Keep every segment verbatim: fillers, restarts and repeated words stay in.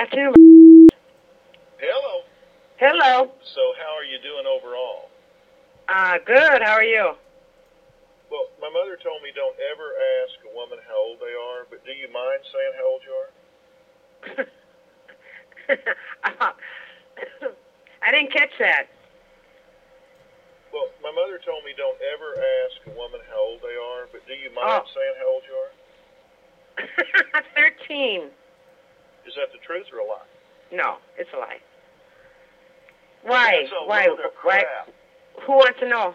Afternoon. Hello. Hello. So how are you doing overall? Uh, good. How are you? Well, my mother told me don't ever ask a woman how old they are, but do you mind saying how old you are? I didn't catch that. Well, my mother told me don't ever ask a woman how old they are, but do you mind Oh. saying how old you are? Thirteen. Is that the truth or a lie? No, it's a lie. Why? That's a Why? load of Why? crap. Who wants to know?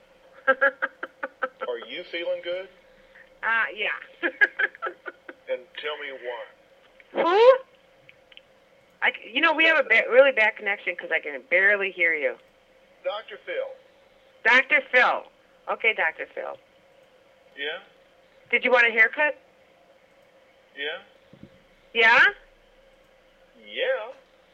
Are you feeling good? Uh, yeah. And tell me why. Who? I, c- you know, we have a ba- really bad connection because I can barely hear you. Doctor Phil. Doctor Phil. Okay, Doctor Phil. Yeah? Did you want a haircut? Yeah? Yeah? Yeah.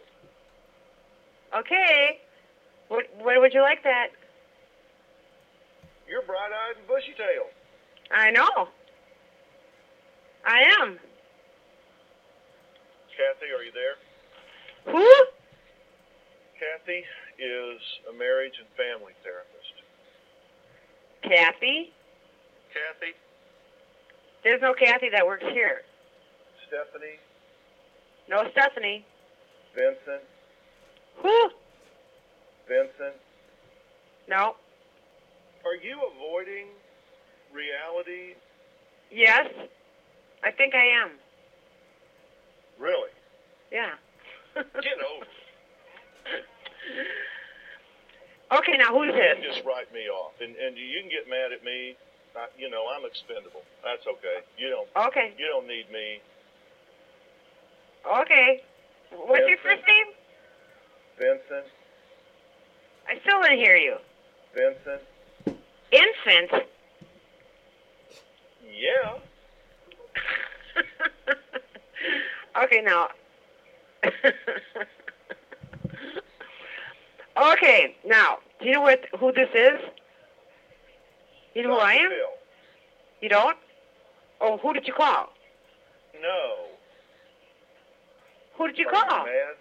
Okay. What, where would you like that? You're bright-eyed and bushy-tailed. I know. I am. Kathy, are you there? Who? Kathy is a marriage and family therapist. Kathy? Kathy? There's no Kathy that works here. Stephanie? No Stephanie. Vincent? Who? Vincent? No. Are you avoiding reality? Yes. I think I am. Really? Yeah. Get over it. Okay, now who's You this? can just write me off, and and you can get mad at me. I, you know, I'm expendable. That's okay. You don't. Okay. You don't need me. Okay. What's your Vincent. first name? Vincent. I still didn't hear you. Vincent. Infant? Yeah. Okay, now. Okay, now, do you know what who this is? You know who I am? Phil. You don't? Oh, who did you call? No. Who did you Are call? you mad?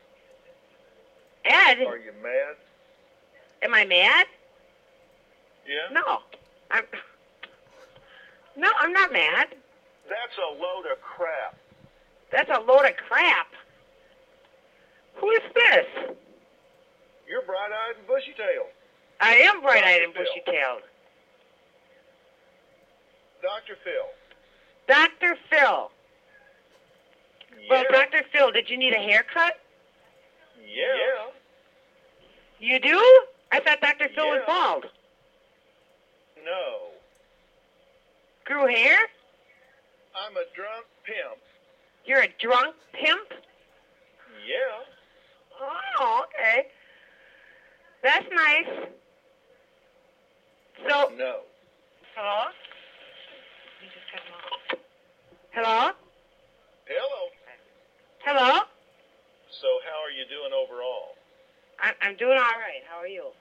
Ed? Are you mad? Am I mad? Yeah. No. I'm. No, I'm not mad. That's a load of crap. That's a load of crap. Who is this? You're bright-eyed and bushy-tailed. I am bright-eyed Doctor and Phil. bushy-tailed. Doctor Phil. Doctor Phil. Yeah. Well, Doctor Phil, did you need a haircut? Yeah. Yeah. You do? I thought Doctor Phil was Yeah. bald. No. Grew hair? I'm a drunk pimp. You're a drunk pimp? Yeah. Oh, okay. That's nice. So, No. hello? You just cut him off. Hello? Hello. Hello? So how are you doing overall? I- I'm doing all right. How are you?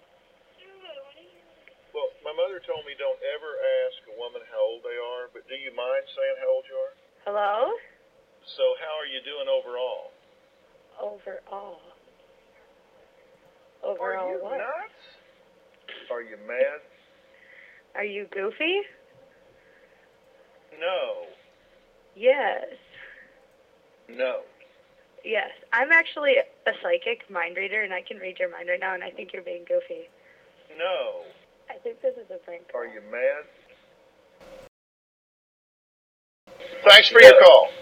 Well, my mother told me don't ever ask a woman how old they are, but do you mind saying how old you are? Hello? So how are you doing overall? Overall. Are Overall you what? nuts? Are you mad? Are you goofy? No. Yes. No. Yes. I'm actually a psychic mind reader, and I can read your mind right now, and I think you're being goofy. No. I think this is a prank call. Are you mad? Thanks for your call.